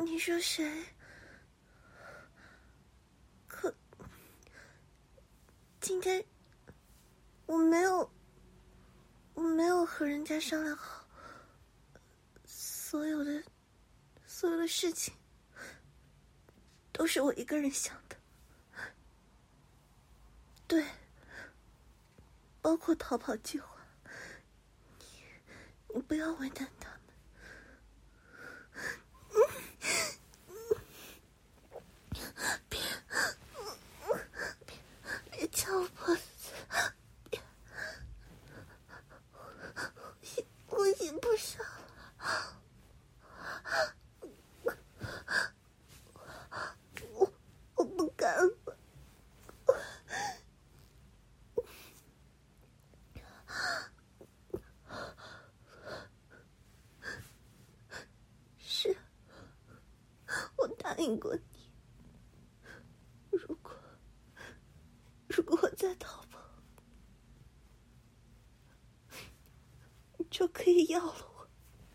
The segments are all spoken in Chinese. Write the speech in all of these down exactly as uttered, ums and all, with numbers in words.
你说谁？可今天我没有，我没有和人家商量好，所有的所有的事情都是我一个人想的。对，包括逃跑计划，你你不要为难他们。别别别敲我脖子，别，我已经不想了。我我不敢了。是，我答应过你，如果如果我再逃跑，你就可以要了我。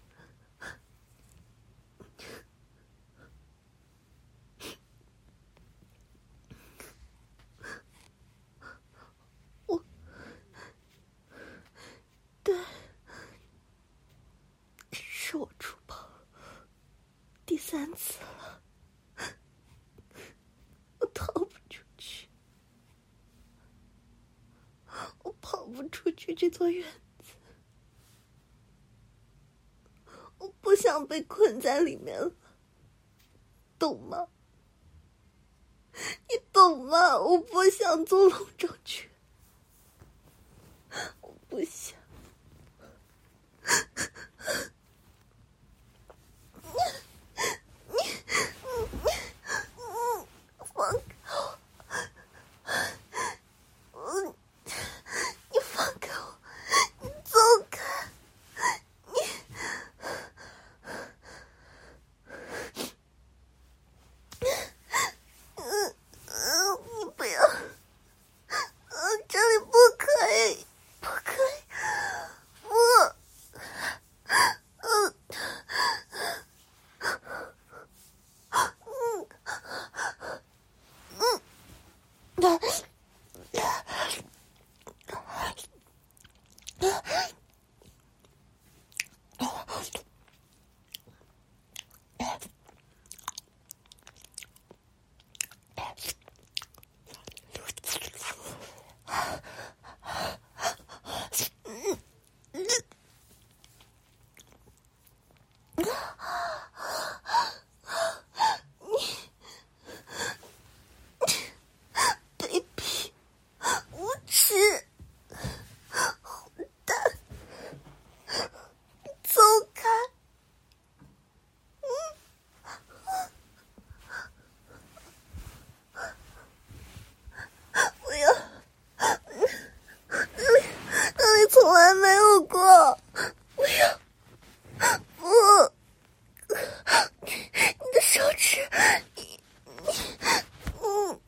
我，对，是我出跑第三次了，我逃不出去，我跑不出去这座院子，我不想被困在里面了，懂吗？你懂吗？我不想做笼中雀，我不想。放开我！嗯，你放开我！你走开！你，嗯嗯，你不要！嗯，这里不可以，不可以，不，嗯。从来没有过，不要，不，你的手指，你你，嗯，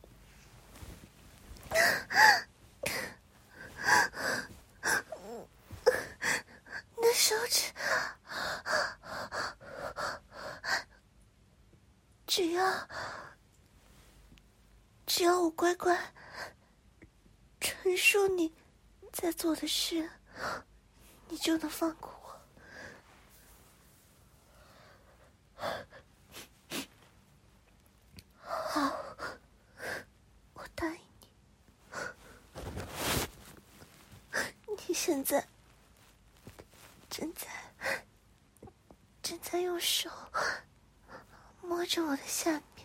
你的手指，只要只要我乖乖陈述你在做的事，你就能放过我。好，我答应你。你现在正在正在用手摸着我的下面，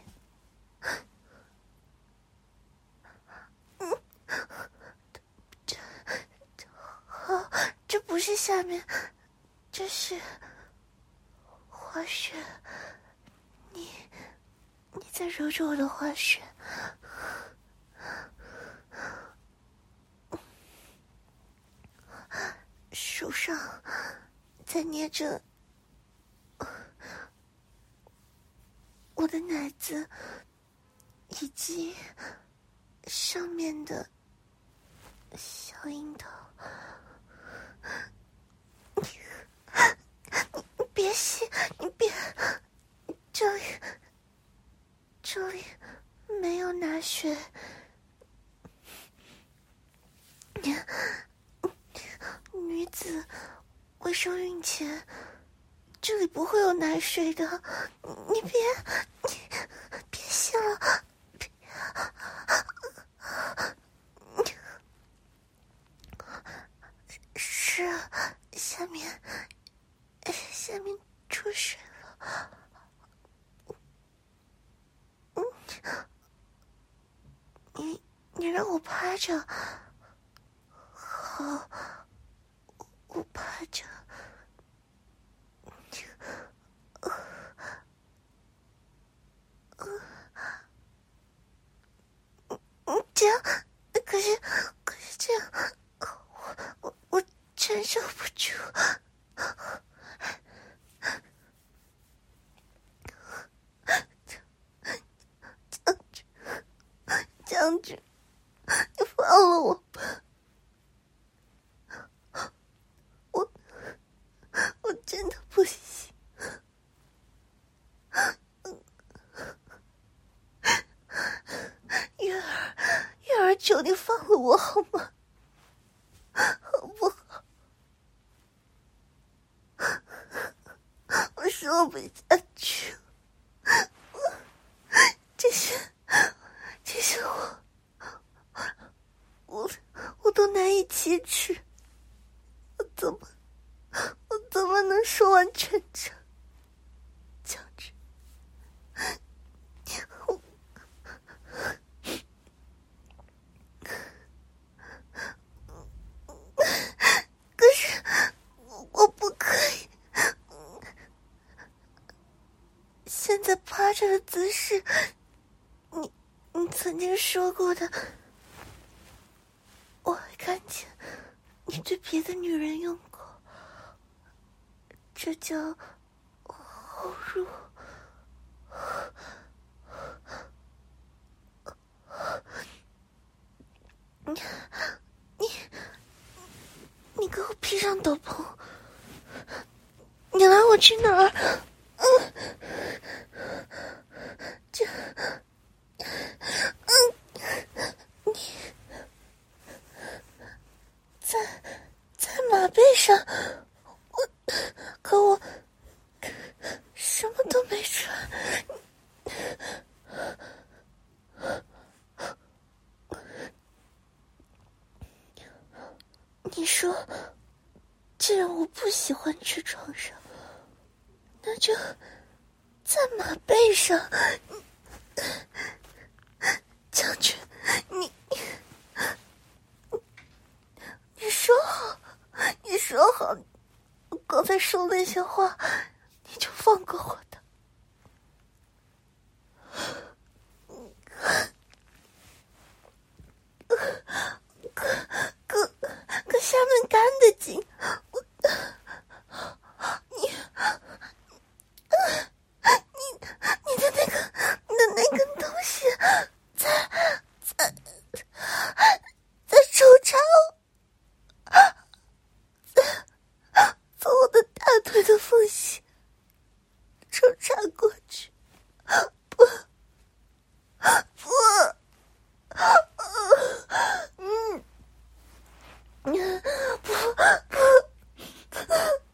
嗯，这这好，这不是下面，这是花穴。你你在揉着我的花穴，手上在捏着我的奶子以及上面的小樱桃。你别吸，你别，这里穴。女子未受孕前，这里不会有奶水的。你别，你别信了，别。是啊，下面，下面出水了。嗯，你你让我趴着。好，我趴着。这样，可是，可是这样，我我我承受不住。将军，将军，你放了我吧！我我真的不行。月儿，月儿，求你放了我好吗？好不好？我说不下去了，这些，这些我，我，我都难以启齿。我怎么，我怎么能说完全程？将军，我。可是我不可以。现在趴着的姿势，你你曾经说过的，我还看见你对别的女人用过，这叫后入。你你你给我披上斗篷，你拉我去哪儿？嗯，这，嗯，你在在马背上，我可我什么都没穿。你说，既然我不喜欢去床上，那就在马背上。将军，你你说好，你说好，我刚才说那些话，你就放过我的。可可可下面干得紧，我你你你的那个你的那根东西在在在抽插我，从我的大腿的缝隙抽插过去，不不。嗯，不不，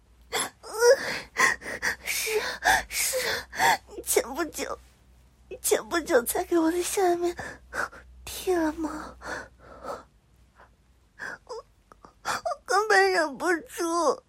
是是，你前不久，你前不久才给我的下面剃了吗？我我根本忍不住。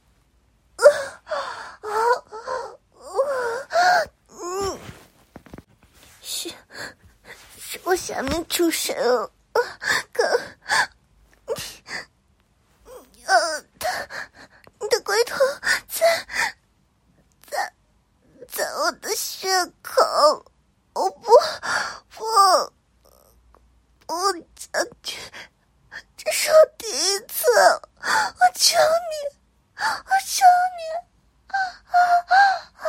嗯，是是我下面出水了。可你你呃，他你的龟头在在在我的血口，我不不不，将军，这是我第一次，我求你，我求你，啊啊啊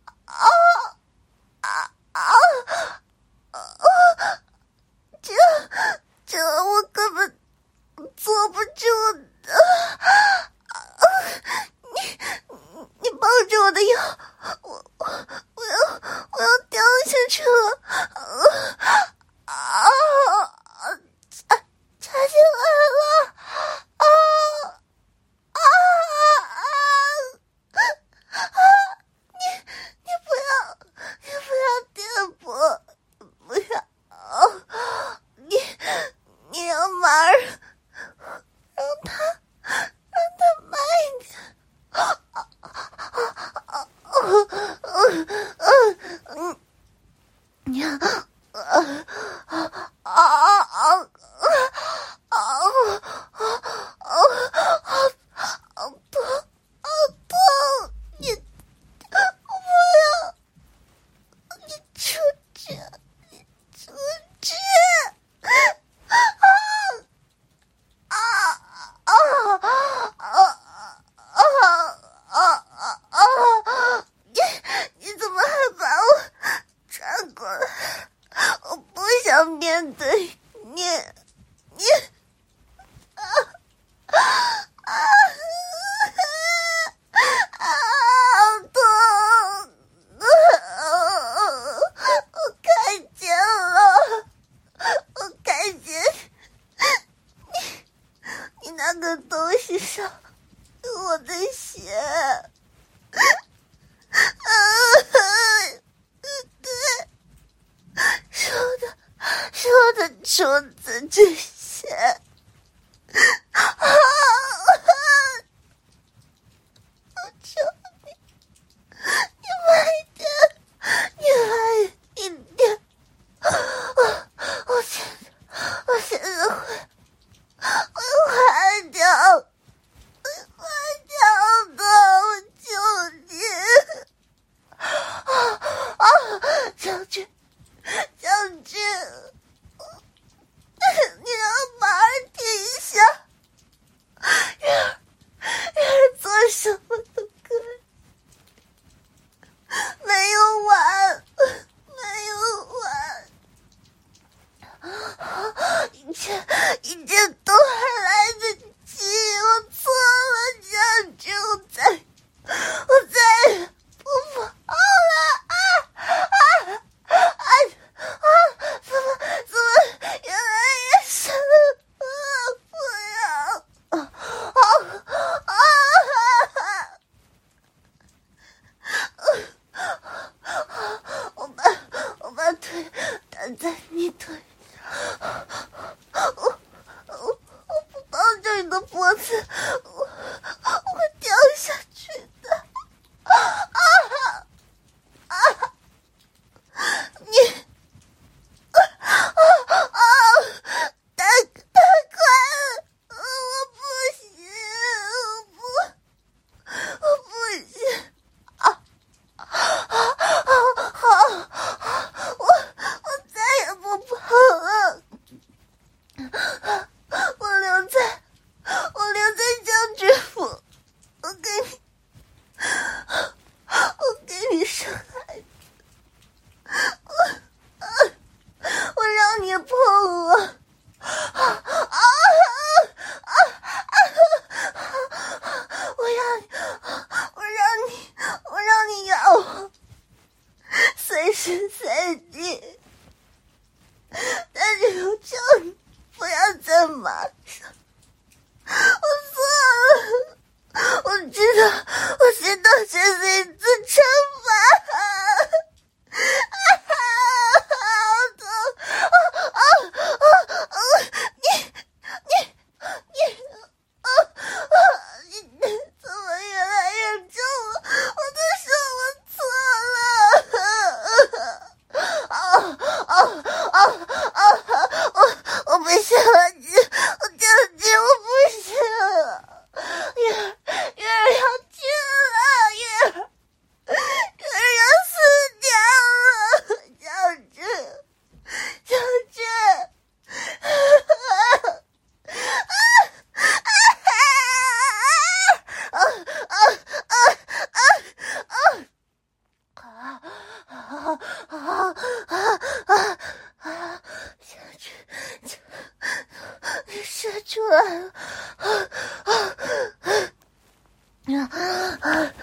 啊啊啊啊！这处子之血。啊！我求你，你慢一点，你慢一点。我我现在我现在会会坏掉，会坏掉的，我求你。啊啊！将军，将军，你要马儿停下。月儿，月儿做什么都可以，没有完，没有完，一切一切都还来得及，我错了，将军，我再我再也不跑了啊啊啊啊！怎么怎么越来越深了？不要！啊啊啊！我把我把腿搭在你腿上，我我我不抱着你的脖子，我我会掉下去的。啊啊！你啊啊！太太快了，我不行，我不我不行。啊啊啊！好，我我再也不跑了。我留在我留在将军府，我给你我给你生孩子，我啊我让你碰我。啊啊啊啊！我让你，我让你，我让你咬我，随时随地。但是我求你不要在马上，我错了，我知道，我知道这是一次惩罚。啊啊！好痛！啊啊啊啊！你你你啊啊！你怎么越来越重了？我都说我错了。啊啊啊啊！我我不行了，你我将军，我不行了。月儿月儿要去了，月儿月儿要死掉了，将军将军。啊啊啊啊啊啊啊啊啊！将军，你射出来了！啊啊啊！